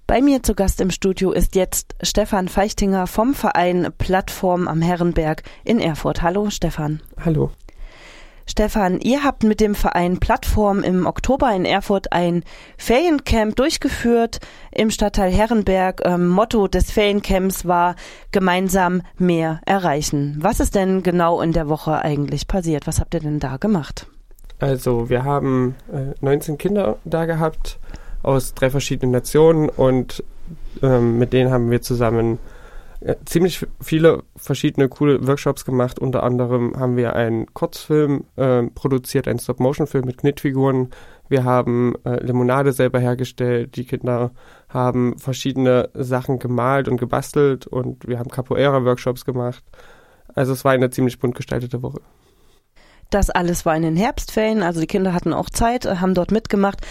Bei mir zu Gast im Studio ist jetzt Stefan Feichtinger vom Verein Plattform am Herrenberg in Erfurt. Hallo Stefan. Hallo. Stefan, ihr habt mit dem Verein Plattform im Oktober in Erfurt ein Feriencamp durchgeführt im Stadtteil Herrenberg. Motto des Feriencamps war gemeinsam mehr erreichen. Was ist denn genau in der Woche eigentlich passiert? Was habt ihr denn da gemacht? Also wir haben 19 Kinder da gehabt aus 3 verschiedenen Nationen und mit denen haben wir zusammen ziemlich viele verschiedene coole Workshops gemacht. Unter anderem haben wir einen Kurzfilm produziert, einen Stop-Motion-Film mit Knetfiguren. Wir haben Limonade selber hergestellt. Die Kinder haben verschiedene Sachen gemalt und gebastelt und wir haben Capoeira-Workshops gemacht. Also es war eine ziemlich bunt gestaltete Woche. Das alles war in den Herbstferien, also die Kinder hatten auch Zeit, haben dort mitgemacht.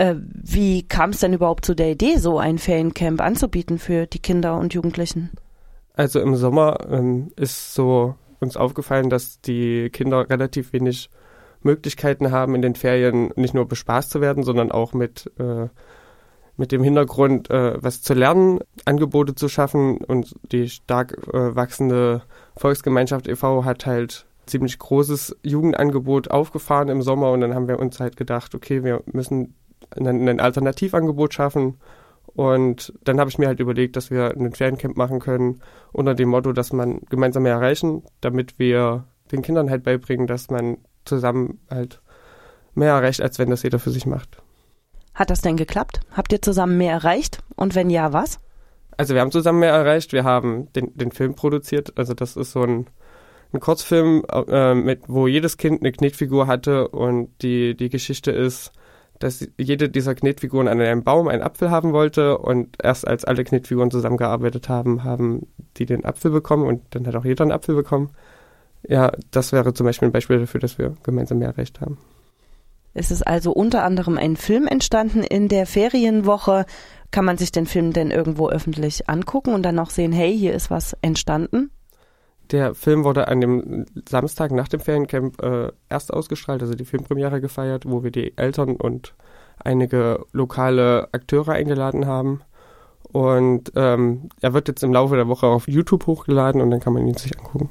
Wie kam es denn überhaupt zu der Idee, so ein Feriencamp anzubieten für die Kinder und Jugendlichen? Also im Sommer ist so uns aufgefallen, dass die Kinder relativ wenig Möglichkeiten haben, in den Ferien nicht nur bespaßt zu werden, sondern auch mit dem Hintergrund, was zu lernen, Angebote zu schaffen. Und die stark wachsende Volksgemeinschaft e.V. hat halt ziemlich großes Jugendangebot aufgefahren im Sommer und dann haben wir uns halt gedacht, okay, wir müssen ein Alternativangebot schaffen und dann habe ich mir halt überlegt, dass wir ein Feriencamp machen können unter dem Motto, dass man gemeinsam mehr erreichen, damit wir den Kindern halt beibringen, dass man zusammen halt mehr erreicht, als wenn das jeder für sich macht. Hat das denn geklappt? Habt ihr zusammen mehr erreicht und wenn ja, was? Also wir haben zusammen mehr erreicht, wir haben den Film produziert, also das ist so ein Kurzfilm, wo jedes Kind eine Knetfigur hatte und die Geschichte ist, dass jede dieser Knetfiguren an einem Baum einen Apfel haben wollte und erst als alle Knetfiguren zusammengearbeitet haben, haben die den Apfel bekommen und dann hat auch jeder einen Apfel bekommen. Ja, das wäre zum Beispiel ein Beispiel dafür, dass wir gemeinsam mehr erreicht haben. Es ist also unter anderem ein Film entstanden in der Ferienwoche. Kann man sich den Film denn irgendwo öffentlich angucken und dann auch sehen, hey, hier ist was entstanden? Der Film wurde an dem Samstag nach dem Feriencamp erst ausgestrahlt, also die Filmpremiere gefeiert, wo wir die Eltern und einige lokale Akteure eingeladen haben. Und er wird jetzt im Laufe der Woche auf YouTube hochgeladen und dann kann man ihn sich angucken.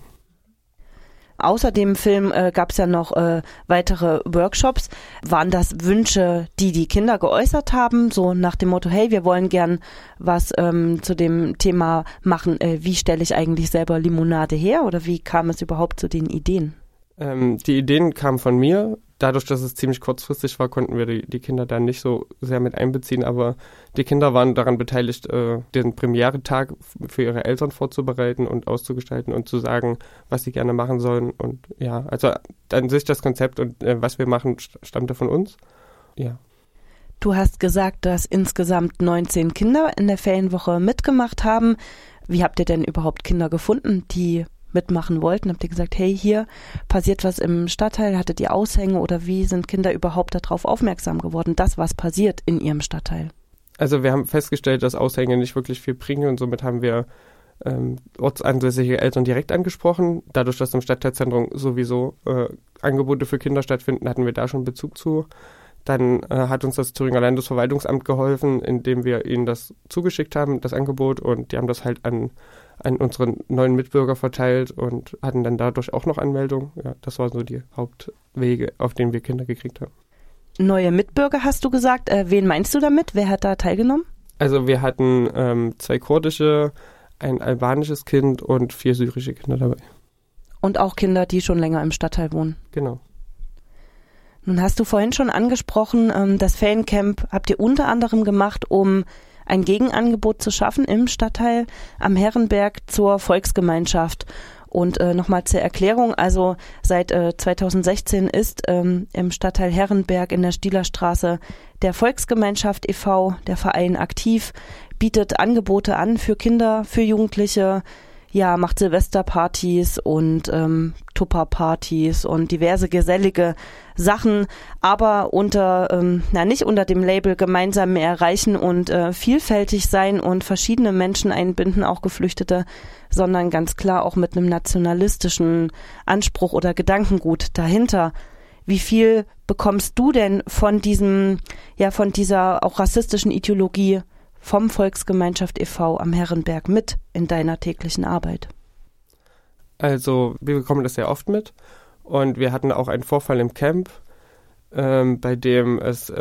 Außer dem Film gab es ja noch weitere Workshops. Waren das Wünsche, die Kinder geäußert haben, so nach dem Motto, hey, wir wollen gern was zu dem Thema machen, wie stelle ich eigentlich selber Limonade her oder wie kam es überhaupt zu den Ideen? Die Ideen kamen von mir. Dadurch, dass es ziemlich kurzfristig war, konnten wir die Kinder da nicht so sehr mit einbeziehen, aber die Kinder waren daran beteiligt, den Premiere-Tag für ihre Eltern vorzubereiten und auszugestalten und zu sagen, was sie gerne machen sollen. Und ja, also an sich das Konzept und was wir machen, stammte von uns. Ja. Du hast gesagt, dass insgesamt 19 Kinder in der Ferienwoche mitgemacht haben. Wie habt ihr denn überhaupt Kinder gefunden, die mitmachen wollten? Habt ihr gesagt, hey, hier passiert was im Stadtteil, hattet ihr Aushänge oder wie sind Kinder überhaupt darauf aufmerksam geworden, dass was passiert in ihrem Stadtteil? Also wir haben festgestellt, dass Aushänge nicht wirklich viel bringen und somit haben wir ortsansässige Eltern direkt angesprochen. Dadurch, dass im Stadtteilzentrum sowieso Angebote für Kinder stattfinden, hatten wir da schon Bezug zu. Dann hat uns das Thüringer Landesverwaltungsamt geholfen, indem wir ihnen das zugeschickt haben, das Angebot, und die haben das halt an unsere neuen Mitbürger verteilt und hatten dann dadurch auch noch Anmeldungen. Ja, das waren so die Hauptwege, auf denen wir Kinder gekriegt haben. Neue Mitbürger hast du gesagt. Wen meinst du damit? Wer hat da teilgenommen? Also wir hatten 2 kurdische, ein albanisches Kind und 4 syrische Kinder dabei. Und auch Kinder, die schon länger im Stadtteil wohnen? Genau. Nun hast du vorhin schon angesprochen, das Feriencamp habt ihr unter anderem gemacht, um ein Gegenangebot zu schaffen im Stadtteil am Herrenberg zur Volksgemeinschaft. Und nochmal zur Erklärung, also seit 2016 ist im Stadtteil Herrenberg in der Stielerstraße der Volksgemeinschaft e.V., der Verein, aktiv, bietet Angebote an für Kinder, für Jugendliche, ja, macht Silvesterpartys und Tupperpartys und diverse gesellige Sachen, aber nicht unter dem Label gemeinsam mehr erreichen und vielfältig sein und verschiedene Menschen einbinden, auch Geflüchtete, sondern ganz klar auch mit einem nationalistischen Anspruch oder Gedankengut dahinter. Wie viel bekommst du denn von dieser auch rassistischen Ideologie vom Volksgemeinschaft e.V. am Herrenberg mit in deiner täglichen Arbeit? Also wir bekommen das sehr oft mit und wir hatten auch einen Vorfall im Camp, bei dem es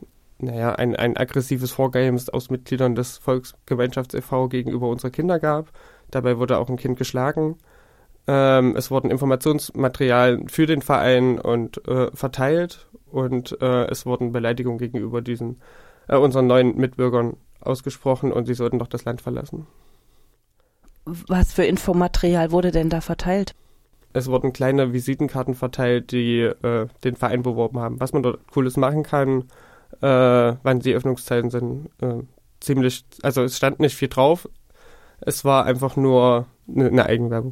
ein aggressives Vorgehen aus Mitgliedern des Volksgemeinschafts e.V. gegenüber unserer Kinder gab. Dabei wurde auch ein Kind geschlagen. Es wurden Informationsmaterialien für den Verein und verteilt und es wurden Beleidigungen gegenüber unseren neuen Mitbürgern ausgesprochen und sie sollten doch das Land verlassen. Was für Infomaterial wurde denn da verteilt? Es wurden kleine Visitenkarten verteilt, die den Verein beworben haben, was man dort Cooles machen kann, wann die Öffnungszeiten sind. Also es stand nicht viel drauf, es war einfach nur eine Eigenwerbung.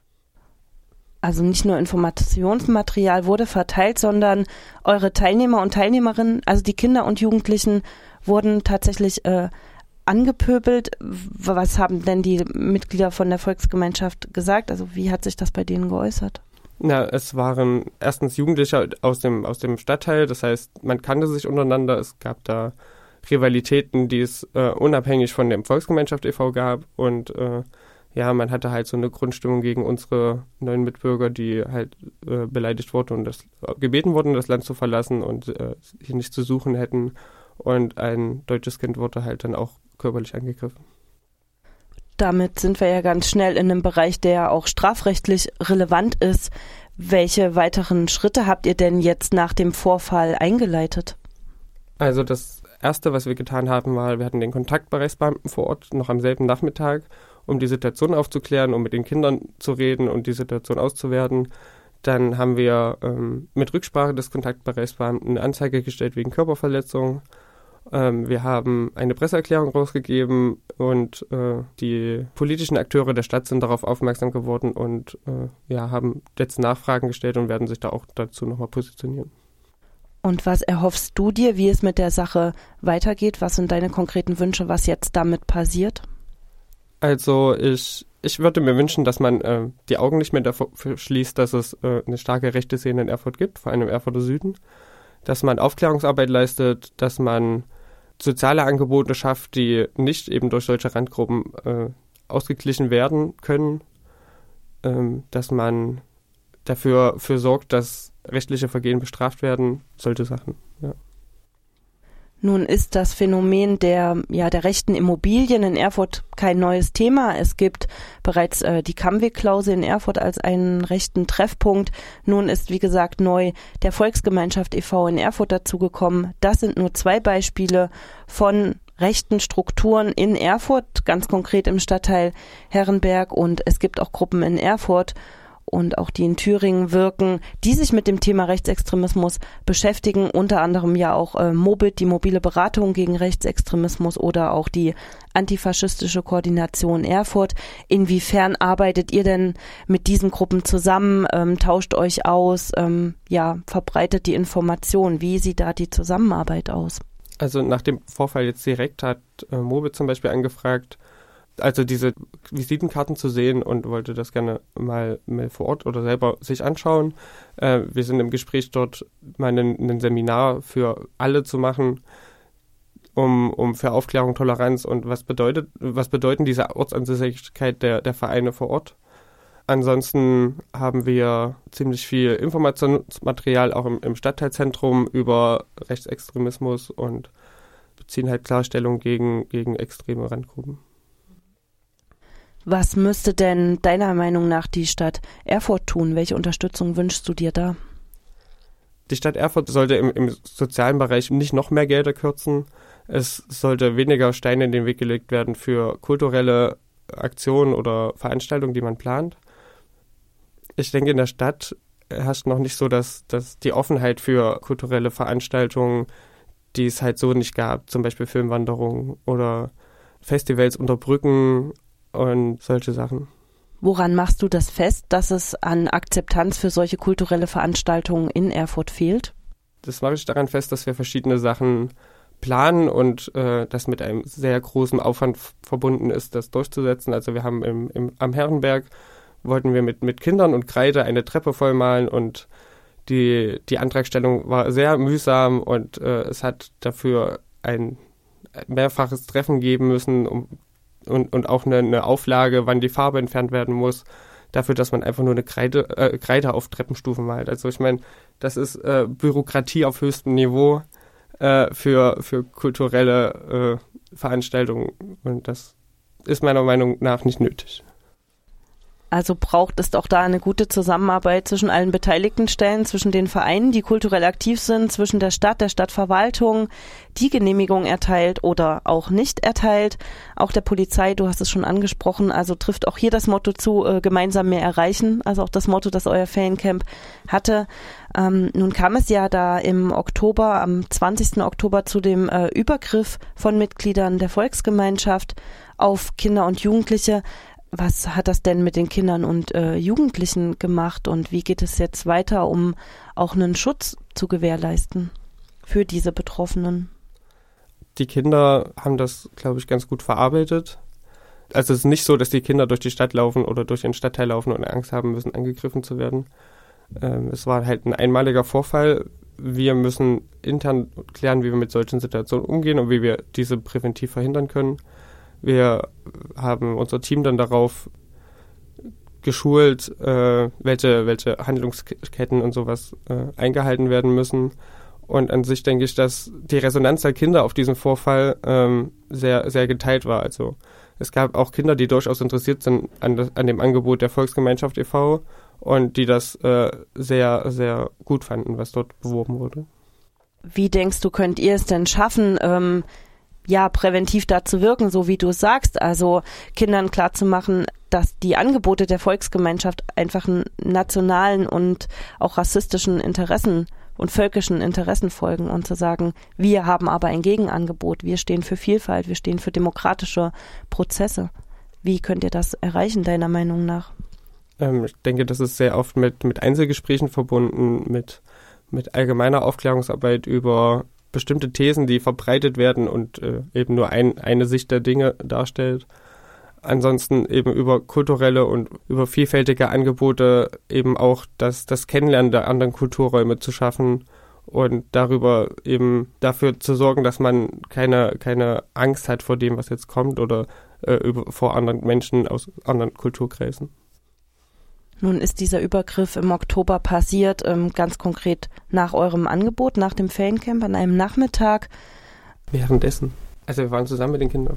Also nicht nur Informationsmaterial wurde verteilt, sondern eure Teilnehmer und Teilnehmerinnen, also die Kinder und Jugendlichen, wurden tatsächlich angepöbelt. Was haben denn die Mitglieder von der Volksgemeinschaft gesagt? Also wie hat sich das bei denen geäußert? Na, es waren erstens Jugendliche aus dem Stadtteil, das heißt, man kannte sich untereinander, es gab da Rivalitäten, die es unabhängig von der Volksgemeinschaft e.V. gab und man hatte halt so eine Grundstimmung gegen unsere neuen Mitbürger, die halt beleidigt wurden und gebeten wurden, das Land zu verlassen und hier nicht zu suchen hätten. Und ein deutsches Kind wurde halt dann auch körperlich angegriffen. Damit sind wir ja ganz schnell in einem Bereich, der auch strafrechtlich relevant ist. Welche weiteren Schritte habt ihr denn jetzt nach dem Vorfall eingeleitet? Also das Erste, was wir getan haben, war, wir hatten den Kontaktbereichsbeamten vor Ort noch am selben Nachmittag, um die Situation aufzuklären, um mit den Kindern zu reden und die Situation auszuwerten. Dann haben wir mit Rücksprache des Kontaktbereichsbeamten eine Anzeige gestellt wegen Körperverletzung. Wir haben eine Presseerklärung rausgegeben und die politischen Akteure der Stadt sind darauf aufmerksam geworden und haben jetzt Nachfragen gestellt und werden sich da auch dazu nochmal positionieren. Und was erhoffst du dir, wie es mit der Sache weitergeht? Was sind deine konkreten Wünsche, was jetzt damit passiert? Also ich würde mir wünschen, dass man die Augen nicht mehr davor schließt, dass es eine starke rechte Szene in Erfurt gibt, vor allem im Erfurter Süden. Dass man Aufklärungsarbeit leistet, dass man soziale Angebote schafft, die nicht eben durch solche Randgruppen ausgeglichen werden können. Dass man dafür sorgt, dass rechtliche Vergehen bestraft werden, solche Sachen, ja. Nun ist das Phänomen der rechten Immobilien in Erfurt kein neues Thema. Es gibt bereits die Kammweg-Klause in Erfurt als einen rechten Treffpunkt. Nun ist, wie gesagt, neu der Volksgemeinschaft e.V. in Erfurt dazugekommen. Das sind nur 2 Beispiele von rechten Strukturen in Erfurt, ganz konkret im Stadtteil Herrenberg. Und es gibt auch Gruppen in Erfurt und auch die in Thüringen wirken, die sich mit dem Thema Rechtsextremismus beschäftigen, unter anderem ja auch MOBIT, die mobile Beratung gegen Rechtsextremismus oder auch die antifaschistische Koordination Erfurt. Inwiefern arbeitet ihr denn mit diesen Gruppen zusammen, tauscht euch aus, verbreitet die Information? Wie sieht da die Zusammenarbeit aus? Also nach dem Vorfall jetzt direkt hat MOBIT zum Beispiel angefragt, also diese Visitenkarten zu sehen und wollte das gerne mal vor Ort oder selber sich anschauen. Wir sind im Gespräch dort mal ein Seminar für alle zu machen, um für Aufklärung, Toleranz und was bedeuten diese Ortsansässigkeit der Vereine vor Ort. Ansonsten haben wir ziemlich viel Informationsmaterial auch im Stadtteilzentrum über Rechtsextremismus und beziehen halt Klarstellung gegen extreme Randgruppen. Was müsste denn deiner Meinung nach die Stadt Erfurt tun? Welche Unterstützung wünschst du dir da? Die Stadt Erfurt sollte im sozialen Bereich nicht noch mehr Gelder kürzen. Es sollte weniger Steine in den Weg gelegt werden für kulturelle Aktionen oder Veranstaltungen, die man plant. Ich denke, in der Stadt herrscht noch nicht so, dass die Offenheit für kulturelle Veranstaltungen, die es halt so nicht gab, zum Beispiel Filmwanderungen oder Festivals unter Brücken und solche Sachen. Woran machst du das fest, dass es an Akzeptanz für solche kulturelle Veranstaltungen in Erfurt fehlt? Das mache ich daran fest, dass wir verschiedene Sachen planen und das mit einem sehr großen Aufwand verbunden ist, das durchzusetzen. Also wir haben am Herrenberg wollten wir mit Kindern und Kreide eine Treppe vollmalen und die Antragstellung war sehr mühsam und es hat dafür ein mehrfaches Treffen geben müssen und auch eine Auflage, wann die Farbe entfernt werden muss, dafür, dass man einfach nur eine Kreide auf Treppenstufen malt. Also ich meine, das ist Bürokratie auf höchstem Niveau für kulturelle Veranstaltungen und das ist meiner Meinung nach nicht nötig. Also braucht es auch da eine gute Zusammenarbeit zwischen allen beteiligten Stellen, zwischen den Vereinen, die kulturell aktiv sind, zwischen der Stadtverwaltung, die Genehmigung erteilt oder auch nicht erteilt, auch der Polizei, du hast es schon angesprochen, also trifft auch hier das Motto zu, gemeinsam mehr erreichen, also auch das Motto, das euer Feriencamp hatte. Nun kam es ja da im Oktober, am 20. Oktober zu dem Übergriff von Mitgliedern der Volksgemeinschaft auf Kinder und Jugendliche. Was hat das denn mit den Kindern und Jugendlichen gemacht und wie geht es jetzt weiter, um auch einen Schutz zu gewährleisten für diese Betroffenen? Die Kinder haben das, glaube ich, ganz gut verarbeitet. Also es ist nicht so, dass die Kinder durch die Stadt laufen oder durch den Stadtteil laufen und Angst haben müssen, angegriffen zu werden. Es war halt ein einmaliger Vorfall. Wir müssen intern klären, wie wir mit solchen Situationen umgehen und wie wir diese präventiv verhindern können. Wir haben unser Team dann darauf geschult, welche Handlungsketten und sowas eingehalten werden müssen. Und an sich denke ich, dass die Resonanz der Kinder auf diesen Vorfall sehr, sehr geteilt war. Also es gab auch Kinder, die durchaus interessiert sind an dem Angebot der Volksgemeinschaft e.V. und die das sehr, sehr gut fanden, was dort beworben wurde. Wie denkst du, könnt ihr es denn schaffen, präventiv da zu wirken, so wie du es sagst, also Kindern klarzumachen, dass die Angebote der Volksgemeinschaft einfach nationalen und auch rassistischen Interessen und völkischen Interessen folgen und zu sagen, wir haben aber ein Gegenangebot, wir stehen für Vielfalt, wir stehen für demokratische Prozesse. Wie könnt ihr das erreichen, deiner Meinung nach? Ich denke, das ist sehr oft mit Einzelgesprächen verbunden, mit allgemeiner Aufklärungsarbeit über bestimmte Thesen, die verbreitet werden und eben nur eine Sicht der Dinge darstellt. Ansonsten eben über kulturelle und über vielfältige Angebote eben auch das Kennenlernen der anderen Kulturräume zu schaffen und darüber eben dafür zu sorgen, dass man keine Angst hat vor dem, was jetzt kommt oder vor anderen Menschen aus anderen Kulturkreisen. Nun ist dieser Übergriff im Oktober passiert, ganz konkret nach eurem Angebot, nach dem Feriencamp an einem Nachmittag. Währenddessen. Also wir waren zusammen mit den Kindern.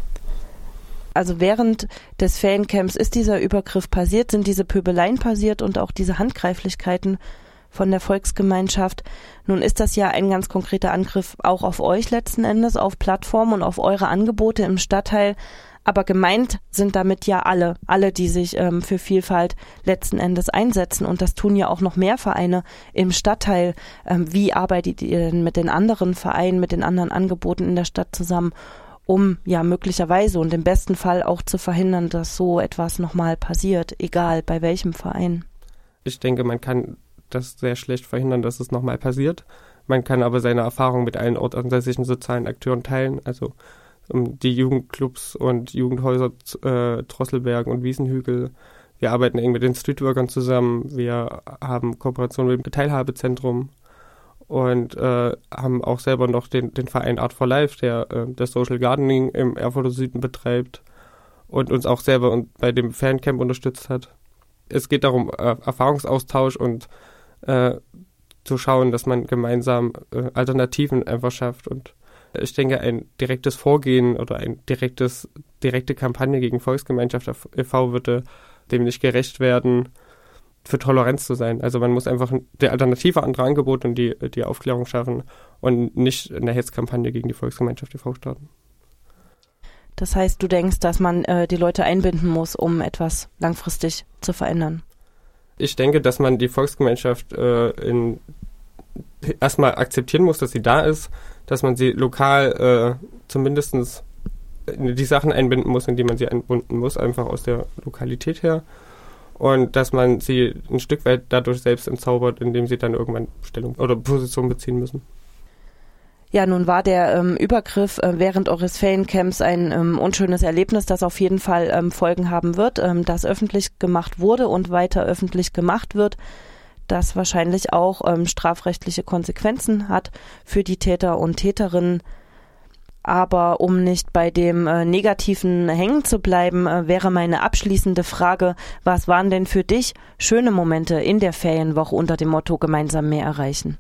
Also während des Feriencamps ist dieser Übergriff passiert, sind diese Pöbeleien passiert und auch diese Handgreiflichkeiten von der Volksgemeinschaft. Nun ist das ja ein ganz konkreter Angriff auch auf euch letzten Endes, auf Plattformen und auf eure Angebote im Stadtteil. Aber gemeint sind damit ja alle, die sich für Vielfalt letzten Endes einsetzen. Und das tun ja auch noch mehr Vereine im Stadtteil. Wie arbeitet ihr denn mit den anderen Vereinen, mit den anderen Angeboten in der Stadt zusammen, um ja möglicherweise und im besten Fall auch zu verhindern, dass so etwas nochmal passiert, egal bei welchem Verein? Ich denke, man kann das sehr schlecht verhindern, dass es nochmal passiert. Man kann aber seine Erfahrung mit allen ortsansässigen sozialen Akteuren teilen, also die Jugendclubs und Jugendhäuser Drosselberg und Wiesenhügel. Wir arbeiten eng mit den Streetworkern zusammen. Wir haben Kooperation mit dem Teilhabezentrum und haben auch selber noch den Verein Art for Life, der das Social Gardening im Erfurter Süden betreibt und uns auch selber bei dem Feriencamp unterstützt hat. Es geht darum, Erfahrungsaustausch und zu schauen, dass man gemeinsam Alternativen einfach schafft. Und ich denke, ein direktes Vorgehen oder eine direkte Kampagne gegen Volksgemeinschaft e.V. würde dem nicht gerecht werden, für Toleranz zu sein. Also man muss einfach die Alternative andere Angebote und die Aufklärung schaffen und nicht eine Hetzkampagne gegen die Volksgemeinschaft e.V. starten. Das heißt, du denkst, dass man die Leute einbinden muss, um etwas langfristig zu verändern? Ich denke, dass man die Volksgemeinschaft erstmal akzeptieren muss, dass sie da ist, dass man sie lokal zumindest die Sachen einbinden muss, in die man sie einbinden muss, einfach aus der Lokalität her. Und dass man sie ein Stück weit dadurch selbst entzaubert, indem sie dann irgendwann Stellung oder Position beziehen müssen. Ja, nun war der Übergriff während eures Feriencamps ein unschönes Erlebnis, das auf jeden Fall Folgen haben wird, das öffentlich gemacht wurde und weiter öffentlich gemacht wird, das wahrscheinlich auch strafrechtliche Konsequenzen hat für die Täter und Täterinnen. Aber um nicht bei dem Negativen hängen zu bleiben, wäre meine abschließende Frage, was waren denn für dich schöne Momente in der Ferienwoche unter dem Motto gemeinsam mehr erreichen?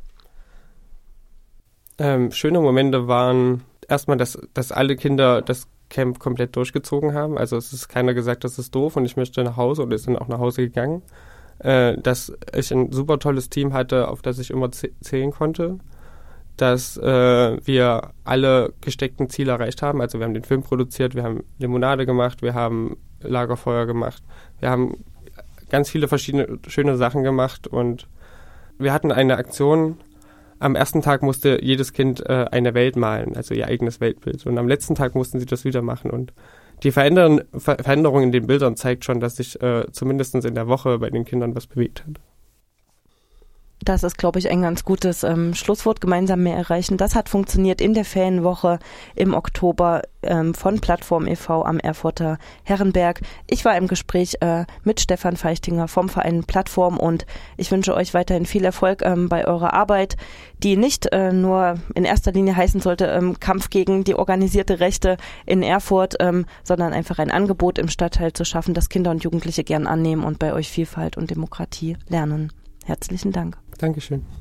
Schöne Momente waren erstmal, dass alle Kinder das Camp komplett durchgezogen haben. Also es ist keiner gesagt, das ist doof und ich möchte nach Hause und ist dann auch nach Hause gegangen. Dass ich ein super tolles Team hatte, auf das ich immer zählen konnte. Dass wir alle gesteckten Ziele erreicht haben. Also wir haben den Film produziert, wir haben Limonade gemacht, wir haben Lagerfeuer gemacht, wir haben ganz viele verschiedene schöne Sachen gemacht und wir hatten eine Aktion. Am ersten Tag musste jedes Kind eine Welt malen, also ihr eigenes Weltbild. Und am letzten Tag mussten sie das wieder machen. Und die Veränderung in den Bildern zeigt schon, dass sich zumindest in der Woche bei den Kindern was bewegt hat. Das ist, glaube ich, ein ganz gutes Schlusswort, gemeinsam mehr erreichen. Das hat funktioniert in der Ferienwoche im Oktober von Plattform e.V. am Erfurter Herrenberg. Ich war im Gespräch mit Stefan Feichtinger vom Verein Plattform und ich wünsche euch weiterhin viel Erfolg bei eurer Arbeit, die nicht nur in erster Linie heißen sollte Kampf gegen die organisierte Rechte in Erfurt, sondern einfach ein Angebot im Stadtteil zu schaffen, das Kinder und Jugendliche gern annehmen und bei euch Vielfalt und Demokratie lernen. Herzlichen Dank. Dankeschön.